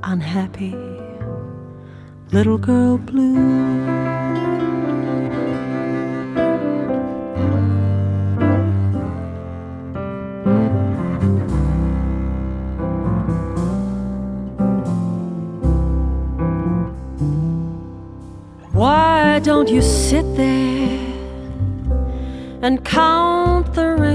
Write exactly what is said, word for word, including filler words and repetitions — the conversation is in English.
unhappy little girl blue. Why don't you sit there and count the